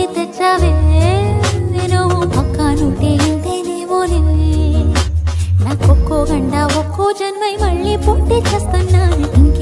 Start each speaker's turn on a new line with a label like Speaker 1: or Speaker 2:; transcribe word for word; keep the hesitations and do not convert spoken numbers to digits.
Speaker 1: తెచ్చావే నువ్వు పక్కానుంటే ఇంతేనేమోనే నాకొక్కో గంట ఒక్కో జన్మై మళ్ళీ పుట్టి చేస్తున్నాను